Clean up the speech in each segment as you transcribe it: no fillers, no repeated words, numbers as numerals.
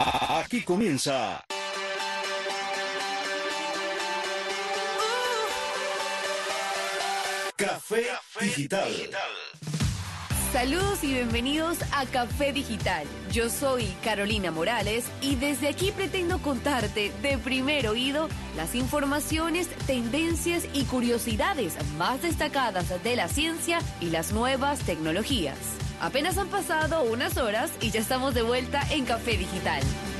Aquí comienza Café Digital. Saludos y bienvenidos a Café Digital. Yo soy Carolina Morales y desde aquí pretendo contarte de primer oído las informaciones, tendencias y curiosidades más destacadas de la ciencia y las nuevas tecnologías. Apenas han pasado unas horas y ya estamos de vuelta en Café Digital.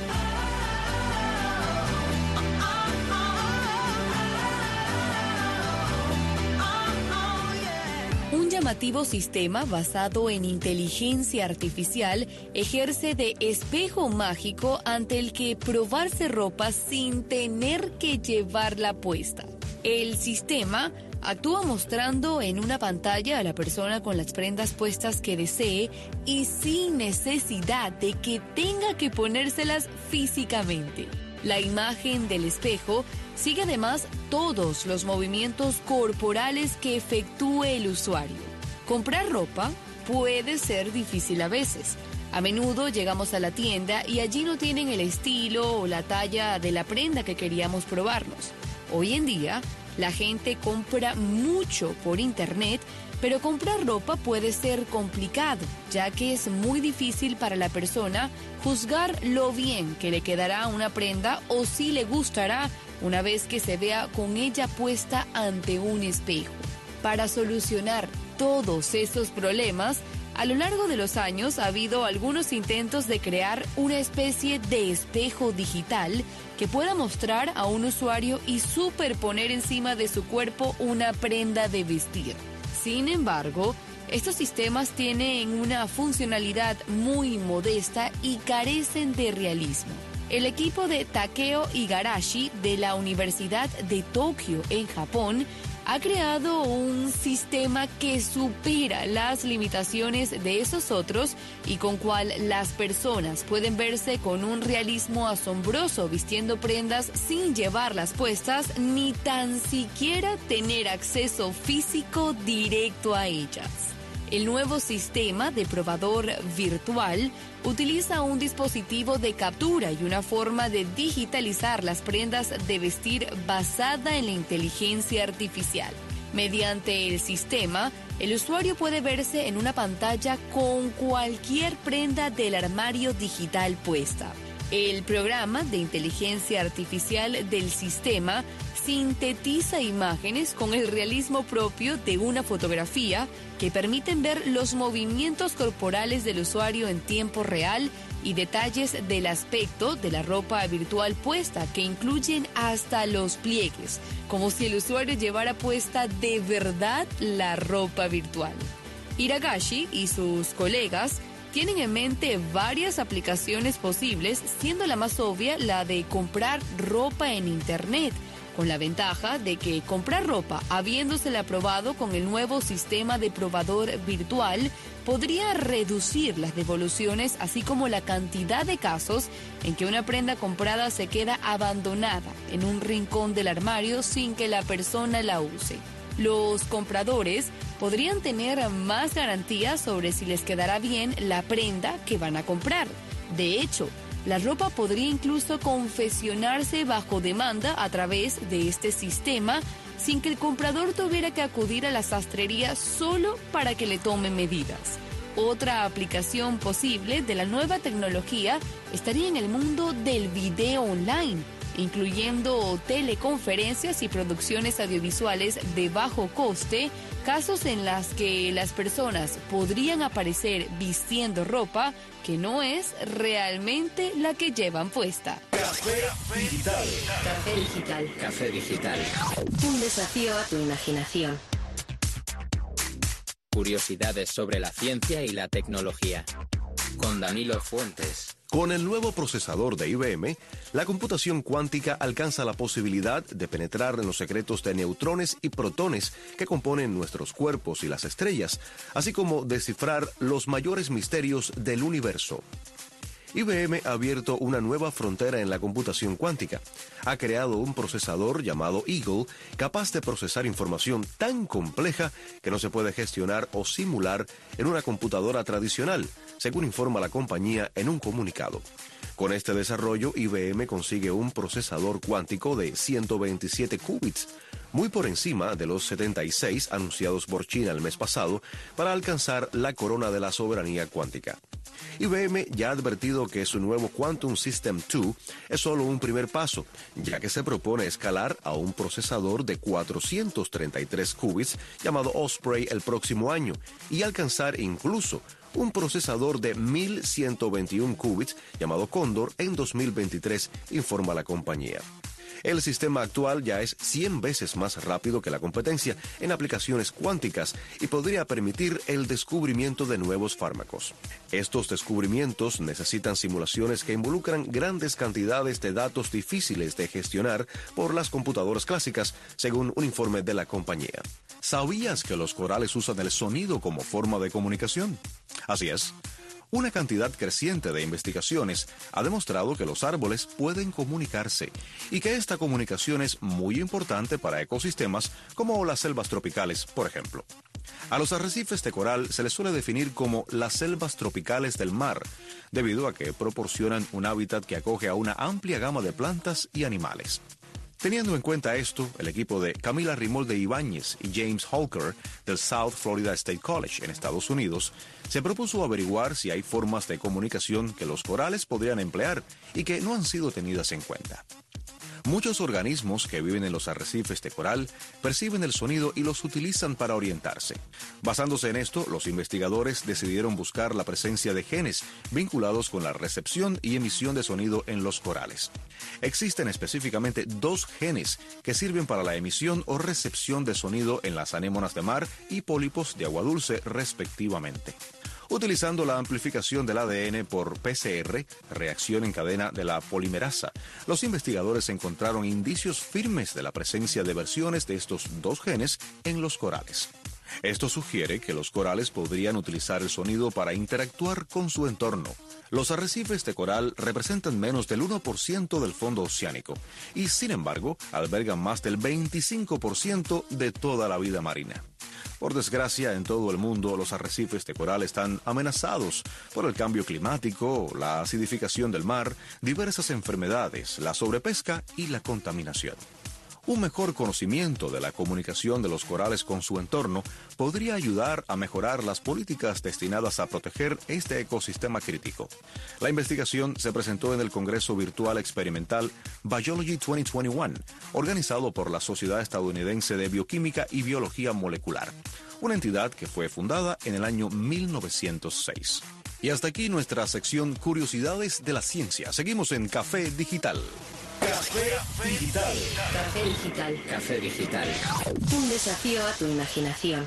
Un llamativo sistema basado en inteligencia artificial ejerce de espejo mágico ante el que probarse ropa sin tener que llevarla puesta. El sistema actúa mostrando en una pantalla a la persona con las prendas puestas que desee y sin necesidad de que tenga que ponérselas físicamente. La imagen del espejo sigue además todos los movimientos corporales que efectúe el usuario. Comprar ropa puede ser difícil a veces. A menudo llegamos a la tienda y allí no tienen el estilo o la talla de la prenda que queríamos probarnos. Hoy en día, la gente compra mucho por internet, pero comprar ropa puede ser complicado, ya que es muy difícil para la persona juzgar lo bien que le quedará una prenda o si le gustará una vez que se vea con ella puesta ante un espejo. Para solucionar todos esos problemas, a lo largo de los años ha habido algunos intentos de crear una especie de espejo digital que pueda mostrar a un usuario y superponer encima de su cuerpo una prenda de vestir. Sin embargo, estos sistemas tienen una funcionalidad muy modesta y carecen de realismo. El equipo de Takeo Igarashi de la Universidad de Tokio en Japón ha creado un sistema que supera las limitaciones de esos otros y con cual las personas pueden verse con un realismo asombroso vistiendo prendas sin llevarlas puestas ni tan siquiera tener acceso físico directo a ellas. El nuevo sistema de probador virtual utiliza un dispositivo de captura y una forma de digitalizar las prendas de vestir basada en la inteligencia artificial. Mediante el sistema, el usuario puede verse en una pantalla con cualquier prenda del armario digital puesta. El programa de inteligencia artificial del sistema sintetiza imágenes con el realismo propio de una fotografía que permiten ver los movimientos corporales del usuario en tiempo real y detalles del aspecto de la ropa virtual puesta, que incluyen hasta los pliegues, como si el usuario llevara puesta de verdad la ropa virtual. Igarashi y sus colegas tienen en mente varias aplicaciones posibles, siendo la más obvia la de comprar ropa en Internet, con la ventaja de que comprar ropa habiéndosela probado con el nuevo sistema de probador virtual podría reducir las devoluciones, así como la cantidad de casos en que una prenda comprada se queda abandonada en un rincón del armario sin que la persona la use. Los compradores podrían tener más garantías sobre si les quedará bien la prenda que van a comprar. De hecho, la ropa podría incluso confeccionarse bajo demanda a través de este sistema sin que el comprador tuviera que acudir a la sastrería solo para que le tomen medidas. Otra aplicación posible de la nueva tecnología estaría en el mundo del video online, incluyendo teleconferencias y producciones audiovisuales de bajo coste, casos en los que las personas podrían aparecer vistiendo ropa que no es realmente la que llevan puesta. Café Digital. Café Digital. Café Digital. Un desafío a tu imaginación. Curiosidades sobre la ciencia y la tecnología. Con Danilo Fuentes. Con el nuevo procesador de IBM, la computación cuántica alcanza la posibilidad de penetrar en los secretos de neutrones y protones que componen nuestros cuerpos y las estrellas, así como descifrar los mayores misterios del universo. IBM ha abierto una nueva frontera en la computación cuántica. Ha creado un procesador llamado Eagle capaz de procesar información tan compleja que no se puede gestionar o simular en una computadora tradicional, según informa la compañía en un comunicado. Con este desarrollo, IBM consigue un procesador cuántico de 127 qubits, muy por encima de los 76 anunciados por China el mes pasado, para alcanzar la corona de la soberanía cuántica. IBM ya ha advertido que su nuevo Quantum System 2 es solo un primer paso, ya que se propone escalar a un procesador de 433 qubits llamado Osprey el próximo año y alcanzar incluso un procesador de 1121 qubits llamado Cóndor en 2023, informa la compañía. El sistema actual ya es 100 veces más rápido que la competencia en aplicaciones cuánticas y podría permitir el descubrimiento de nuevos fármacos. Estos descubrimientos necesitan simulaciones que involucran grandes cantidades de datos difíciles de gestionar por las computadoras clásicas, según un informe de la compañía. ¿Sabías que los corales usan el sonido como forma de comunicación? Así es. Una cantidad creciente de investigaciones ha demostrado que los árboles pueden comunicarse y que esta comunicación es muy importante para ecosistemas como las selvas tropicales, por ejemplo. A los arrecifes de coral se les suele definir como las selvas tropicales del mar, debido a que proporcionan un hábitat que acoge a una amplia gama de plantas y animales. Teniendo en cuenta esto, el equipo de Camila Rimolde Ibáñez y James Holker del South Florida State College en Estados Unidos se propuso averiguar si hay formas de comunicación que los corales podrían emplear y que no han sido tenidas en cuenta. Muchos organismos que viven en los arrecifes de coral perciben el sonido y los utilizan para orientarse. Basándose en esto, los investigadores decidieron buscar la presencia de genes vinculados con la recepción y emisión de sonido en los corales. Existen específicamente 2 genes que sirven para la emisión o recepción de sonido en las anémonas de mar y pólipos de agua dulce, respectivamente. Utilizando la amplificación del ADN por PCR, reacción en cadena de la polimerasa, los investigadores encontraron indicios firmes de la presencia de versiones de estos 2 genes en los corales. Esto sugiere que los corales podrían utilizar el sonido para interactuar con su entorno. Los arrecifes de coral representan menos del 1% del fondo oceánico y, sin embargo, albergan más del 25% de toda la vida marina. Por desgracia, en todo el mundo los arrecifes de coral están amenazados por el cambio climático, la acidificación del mar, diversas enfermedades, la sobrepesca y la contaminación. Un mejor conocimiento de la comunicación de los corales con su entorno podría ayudar a mejorar las políticas destinadas a proteger este ecosistema crítico. La investigación se presentó en el Congreso Virtual Experimental Biology 2021, organizado por la Sociedad Estadounidense de Bioquímica y Biología Molecular, una entidad que fue fundada en el año 1906. Y hasta aquí nuestra sección Curiosidades de la Ciencia. Seguimos en Café Digital. Café Digital. Café Digital. Café Digital. Un desafío a tu imaginación.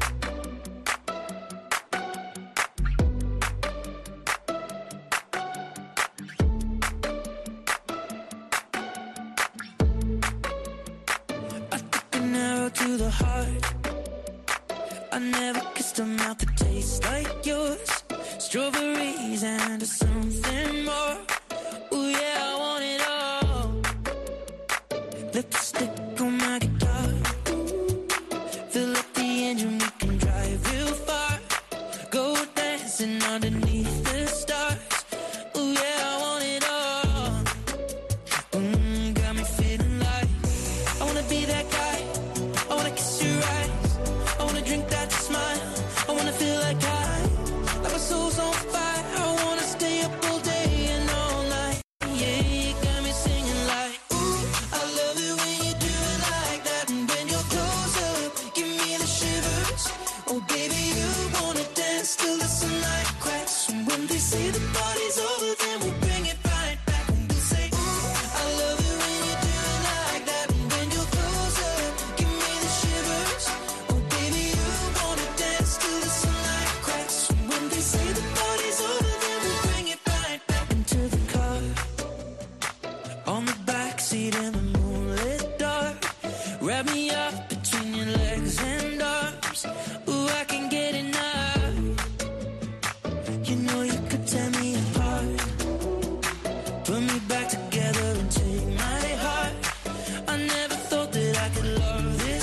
To the heart, I never kissed a mouth that tastes like yours. Strawberries and something more. Ooh yeah, I want it all. Lipstick on my guitar. Fill up the engine, we can drive real far. Go dancing underneath the stars. Ooh yeah, I want it all. Got me feeling like I wanna be that guy. I wanna kiss your eyes. I wanna drink that smile. I wanna feel like my soul's on fire. I wanna stay up all day and all night. Yeah, you got me singing like, ooh, I love it when you do it like that. And when you're close up, give me the shivers. Oh, baby, you wanna dance till the sunlight cracks. And when they say the party's over, then we'll bring it right back. And we'll say, ooh, I love it when you do it like that. And when you're close up, give me the shivers. Oh, baby, you wanna dance till the sunlight cracks. And when they say the party's over, then we'll bring it right back into the car. On the backseat in the moonlit dark. Wrap me up between your legs and arms. Ooh, I can get enough. You know you could tear me apart.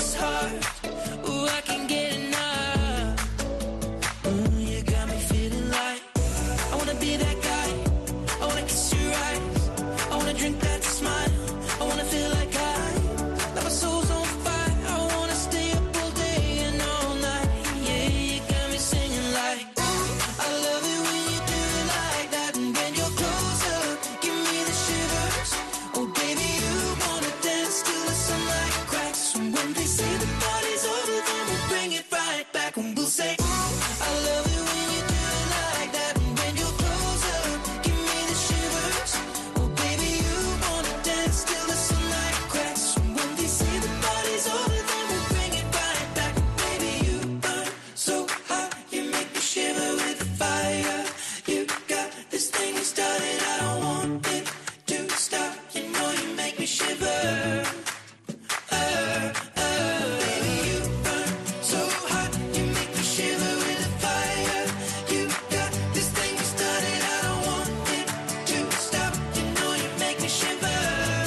this heart. Ooh, I can get enough. Ooh, you got me feeling like I wanna be that guy. I wanna kiss your eyes. I wanna drink that smile. I wanna feel like like my soul's on fire. I wanna stay up all day and all night. Yeah, you got me singing like, ooh, I love it when you do it like that. And when you're closer, give me the shivers. Oh, baby, you wanna dance till the sunlight cracks. And when they say the party's over, then we'll bring it right back. And we'll say, ooh, I love it when you do it like that. And when you're closer, give me the shivers. Oh, baby, you wanna dance till the sunlight cracks. And when they say the party's over, then we'll bring it right back. Baby, you burn so hot, you make me shiver with the fire. You got this thing you started, I don't want it to stop. You know you make me shiver. Baby, you burn so hot, you make me shiver with the fire. You got this thing you started, I don't want it to stop. You know you make me shiver.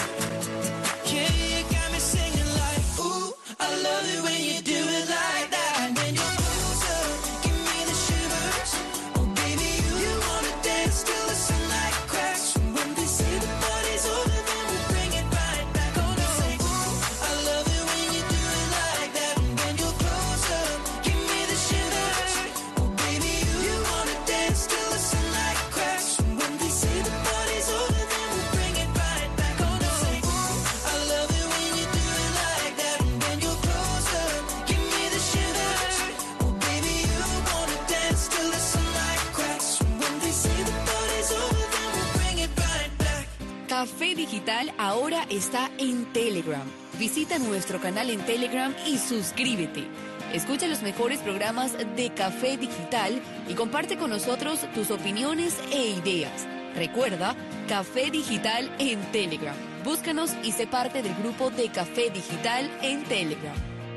Yeah, you got me singing like, ooh, I love it when you do it like that. And when you're closer, give me the shivers. Oh, baby, you wanna dance till the sunlight cracks. And when they say the party's over, then we'll bring it right back. Oh, no, say, ooh, I love it when you do it like that. And when you're closer, give me the shivers. Oh, baby, you wanna dance till the sunlight cracks. And when they say the party's over, then we'll bring it right back. Oh, no, say, ooh, I love it when you do it like that. And when you're closer, give me the shivers. Oh, baby, you wanna dance till the sunlight cracks. And when they say the party's over, then we'll bring it right back. Café Digital ahora está en Telegram. Visita nuestro canal en Telegram y suscríbete. Escucha los mejores programas de Café Digital y comparte con nosotros tus opiniones e ideas. Recuerda, Café Digital en Telegram. Búscanos y sé parte del grupo de Café Digital en Telegram.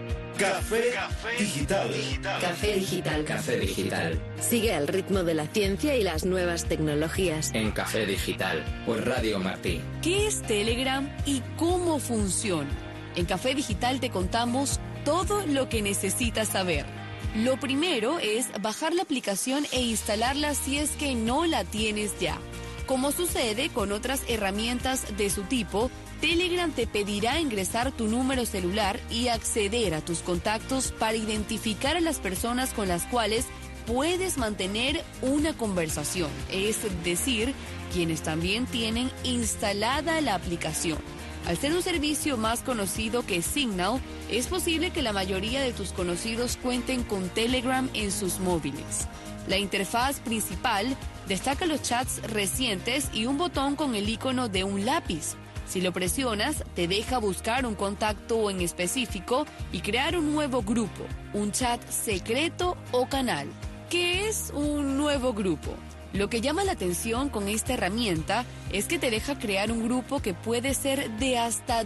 Café Digital. Café Digital. Café Digital. Sigue al ritmo de la ciencia y las nuevas tecnologías. En Café Digital, por Radio Martí. ¿Qué es Telegram y cómo funciona? En Café Digital te contamos todo lo que necesitas saber. Lo primero es bajar la aplicación e instalarla si es que no la tienes ya. Como sucede con otras herramientas de su tipo, Telegram te pedirá ingresar tu número celular y acceder a tus contactos para identificar a las personas con las cuales puedes mantener una conversación, es decir, quienes también tienen instalada la aplicación. Al ser un servicio más conocido que Signal, es posible que la mayoría de tus conocidos cuenten con Telegram en sus móviles. La interfaz principal destaca los chats recientes y un botón con el icono de un lápiz. Si lo presionas, te deja buscar un contacto en específico y crear un nuevo grupo, un chat secreto o canal. ¿Qué es un nuevo grupo? Lo que llama la atención con esta herramienta es que te deja crear un grupo que puede ser de hasta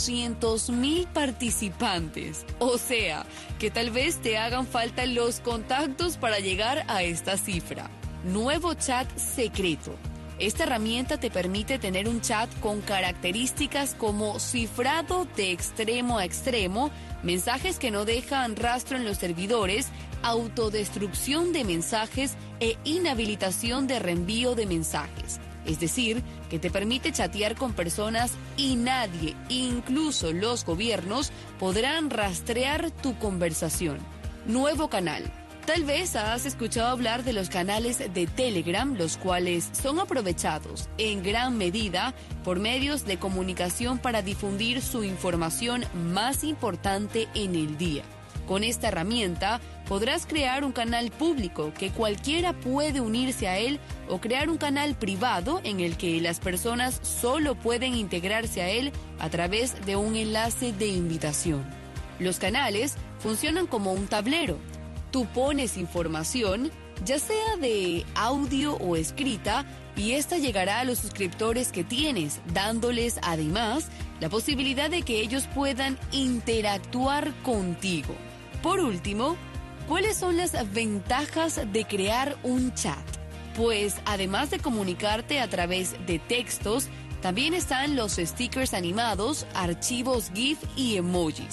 200,000 participantes. O sea, que tal vez te hagan falta los contactos para llegar a esta cifra. Nuevo chat secreto. Esta herramienta te permite tener un chat con características como cifrado de extremo a extremo, mensajes que no dejan rastro en los servidores, autodestrucción de mensajes e inhabilitación de reenvío de mensajes. Es decir, que te permite chatear con personas y nadie, incluso los gobiernos, podrán rastrear tu conversación. Nuevo canal. Tal vez has escuchado hablar de los canales de Telegram, los cuales son aprovechados en gran medida por medios de comunicación para difundir su información más importante en el día. Con esta herramienta podrás crear un canal público que cualquiera puede unirse a él o crear un canal privado en el que las personas solo pueden integrarse a él a través de un enlace de invitación. Los canales funcionan como un tablero. Tú pones información, ya sea de audio o escrita, y esta llegará a los suscriptores que tienes, dándoles además la posibilidad de que ellos puedan interactuar contigo. Por último, ¿cuáles son las ventajas de crear un chat? Pues además de comunicarte a través de textos, también están los stickers animados, archivos GIF y emojis.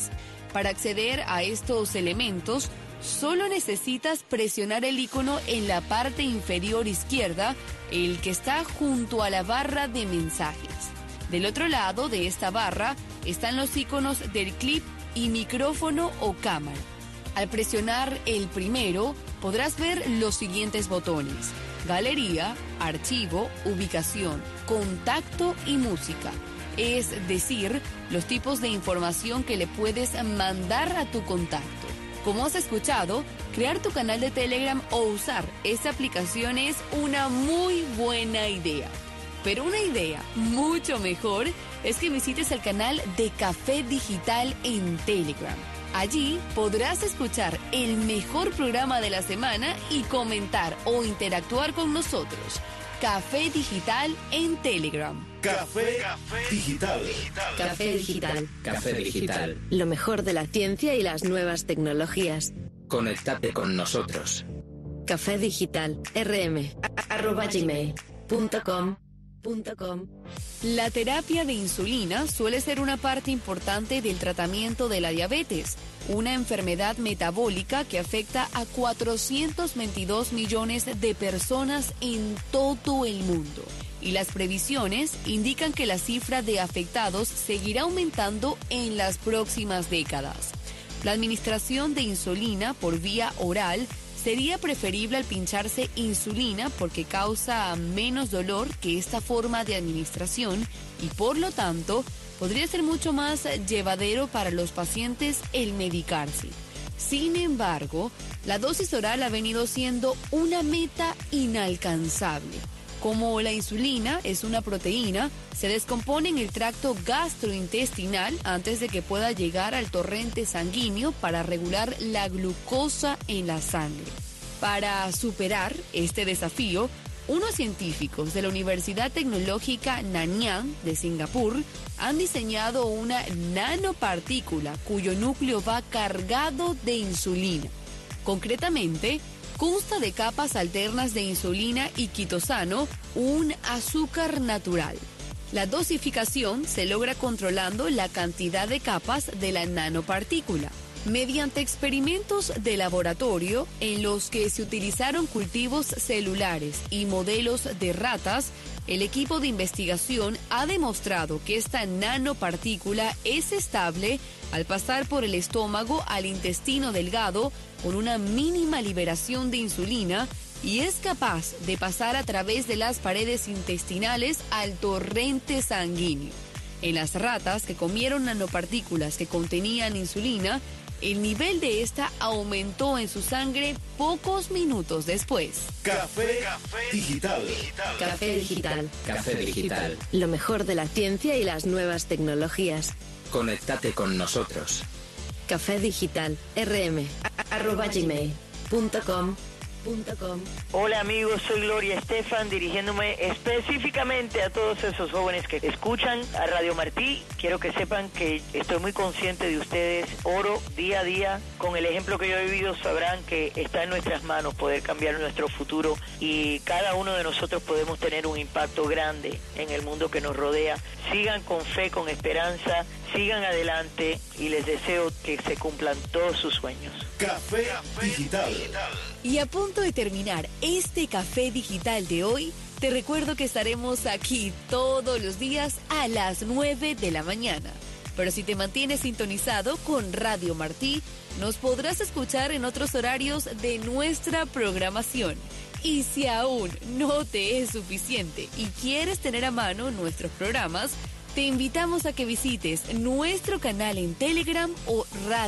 Para acceder a estos elementos, solo necesitas presionar el icono en la parte inferior izquierda, el que está junto a la barra de mensajes. Del otro lado de esta barra están los iconos del clip y micrófono o cámara. Al presionar el primero, podrás ver los siguientes botones: galería, archivo, ubicación, contacto y música. Es decir, los tipos de información que le puedes mandar a tu contacto. Como has escuchado, crear tu canal de Telegram o usar esta aplicación es una muy buena idea. Pero una idea mucho mejor es que visites el canal de Café Digital en Telegram. Allí podrás escuchar el mejor programa de la semana y comentar o interactuar con nosotros. Café Digital en Telegram. Café Digital. Café Digital. Café Digital. Lo mejor de la ciencia y las nuevas tecnologías. Conéctate con nosotros. Café Digital. rm@gmail.com. La terapia de insulina suele ser una parte importante del tratamiento de la diabetes, una enfermedad metabólica que afecta a 422 millones de personas en todo el mundo. Y las previsiones indican que la cifra de afectados seguirá aumentando en las próximas décadas. La administración de insulina por vía oral sería preferible al pincharse insulina porque causa menos dolor que esta forma de administración y por lo tanto podría ser mucho más llevadero para los pacientes el medicarse. Sin embargo, la dosis oral ha venido siendo una meta inalcanzable. Como la insulina es una proteína, se descompone en el tracto gastrointestinal antes de que pueda llegar al torrente sanguíneo para regular la glucosa en la sangre. Para superar este desafío, unos científicos de la Universidad Tecnológica Nanyang de Singapur han diseñado una nanopartícula cuyo núcleo va cargado de insulina. Concretamente, consta de capas alternas de insulina y quitosano, un azúcar natural. La dosificación se logra controlando la cantidad de capas de la nanopartícula. Mediante experimentos de laboratorio en los que se utilizaron cultivos celulares y modelos de ratas, el equipo de investigación ha demostrado que esta nanopartícula es estable al pasar por el estómago al intestino delgado con una mínima liberación de insulina y es capaz de pasar a través de las paredes intestinales al torrente sanguíneo. En las ratas que comieron nanopartículas que contenían insulina, el nivel de esta aumentó en su sangre pocos minutos después. Café Digital. Café Digital. Café Digital. Lo mejor de la ciencia y las nuevas tecnologías. Conéctate con nosotros. Café Digital. rm@gmail.com. Hola amigos, soy Gloria Estefan, dirigiéndome específicamente a todos esos jóvenes que escuchan a Radio Martí. Quiero que sepan que estoy muy consciente de ustedes. Oro día a día. Con el ejemplo que yo he vivido sabrán que está en nuestras manos poder cambiar nuestro futuro y cada uno de nosotros podemos tener un impacto grande en el mundo que nos rodea. Sigan con fe, con esperanza, sigan adelante y les deseo que se cumplan todos sus sueños. Café Digital. Y a punto de terminar este Café Digital de hoy, te recuerdo que estaremos aquí todos los días a las 9 de la mañana. Pero si te mantienes sintonizado con Radio Martí, nos podrás escuchar en otros horarios de nuestra programación. Y si aún no te es suficiente y quieres tener a mano nuestros programas, te invitamos a que visites nuestro canal en Telegram o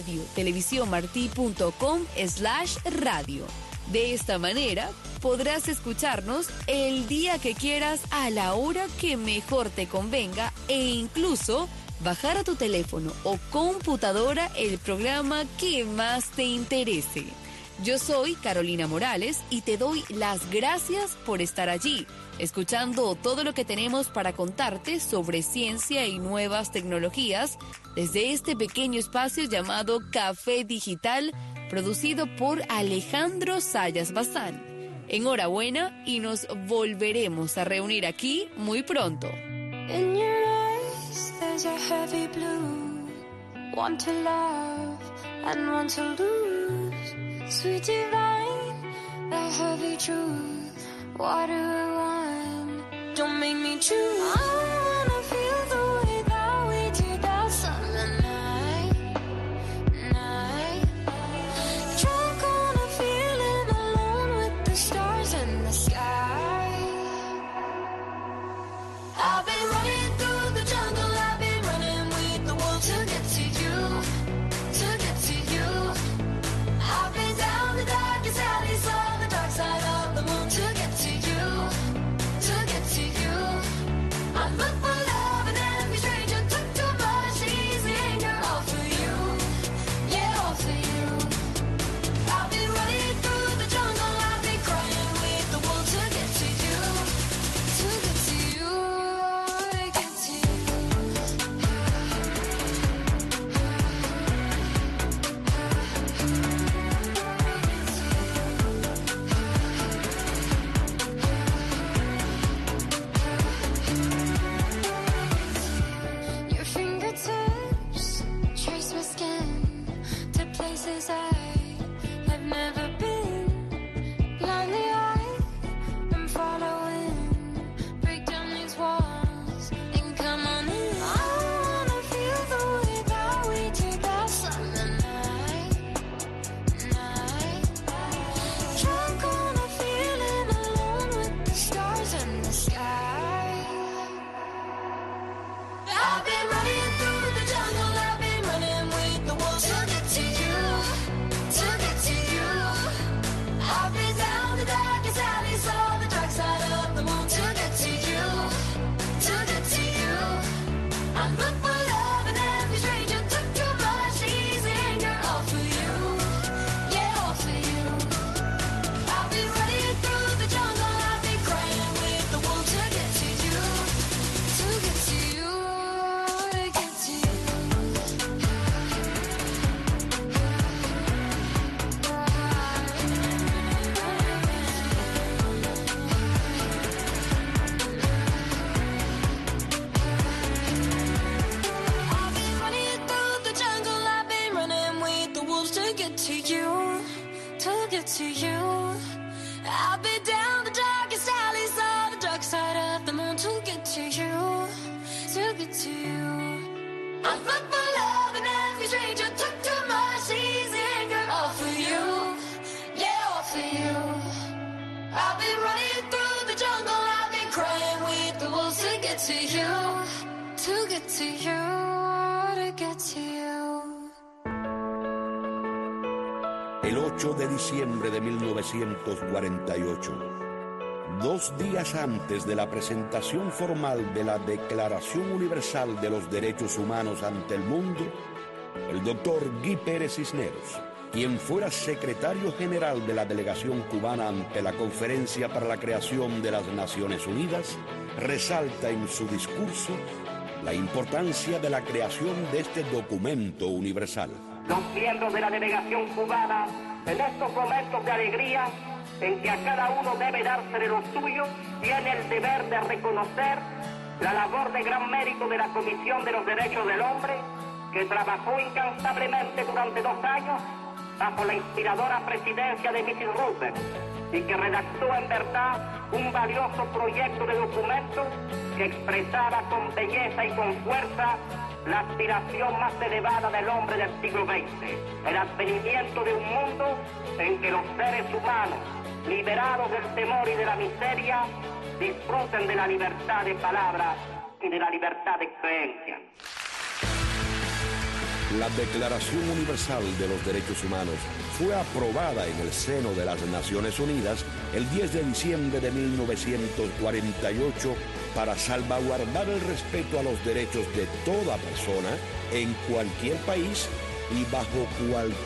radiotelevisiónmarti.com/radio. De esta manera, podrás escucharnos el día que quieras a la hora que mejor te convenga e incluso bajar a tu teléfono o computadora el programa que más te interese. Yo soy Carolina Morales y te doy las gracias por estar allí, escuchando todo lo que tenemos para contarte sobre ciencia y nuevas tecnologías desde este pequeño espacio llamado Café Digital, producido por Alejandro Sayas Bazán. Enhorabuena y nos volveremos a reunir aquí muy pronto. In your eyes, there's a heavy blue. Want to love, and one to lose. Sweet divine, the heavy truth. Water or wine, don't make me choose. I wanna feel the way that we did that summer night. Drunk on a feeling, alone with the stars in the sky. I've been running through the jungle, I've been running with the wolves to get to you, to get to you. I've been down the darkest alleys on the dark side of the moon to get to you, to get to you. I look for love and every stranger took too much easy anger, all for you, yeah, all for you. I've been running through the jungle, I've been crying with the wolves to get to you, to get to you, to get to you. Your fingertips trace my skin to places I have never been. Blindly I am following. Break down these walls and come on in. I wanna feel the way that we did that summer night. Drunk on a feeling, alone with the stars in the sky. I've been running through the jungle, I've been running with the wolves to get to you, to get to you. I've been down the darkest alleys, saw the dark side of the moon to get to you, to get to you. I look for love and every stranger took too much easy anger, all for you, yeah, all for you. I've been running through the jungle, I've been crying with the wolves to get to you, to get to you, to get to you. I've been running through the jungle, I've been running with the wolves to get to you, to get to you. I've been down the darkest alleys, saw the dark side of the moon to get to you, to get to you. I look for love and every stranger took too much easy anger, all for you, yeah, all for you. I've been running through the jungle, I've been crying with the wolves to get to you, to get to you, to get to you. El 8 de diciembre de 1948, 2 días antes de la presentación formal de la Declaración Universal de los Derechos Humanos ante el mundo, el doctor Guy Pérez Cisneros, quien fuera secretario general de la delegación cubana ante la Conferencia para la Creación de las Naciones Unidas, resalta en su discurso la importancia de la creación de este documento universal. Los miembros de la delegación cubana, en estos momentos de alegría, en que a cada uno debe dársele lo suyo, tiene el deber de reconocer la labor de gran mérito de la Comisión de los Derechos del Hombre, que trabajó incansablemente durante 2 años bajo la inspiradora presidencia de Mrs. Roosevelt y que redactó en verdad un valioso proyecto de documento que expresaba con belleza y con fuerza la aspiración más elevada del hombre del siglo XX, el advenimiento de un mundo en que los seres humanos, liberados del temor y de la miseria, disfruten de la libertad de palabra y de la libertad de creencia. La Declaración Universal de los Derechos Humanos fue aprobada en el seno de las Naciones Unidas el 10 de diciembre de 1948 para salvaguardar el respeto a los derechos de toda persona en cualquier país y bajo cualquier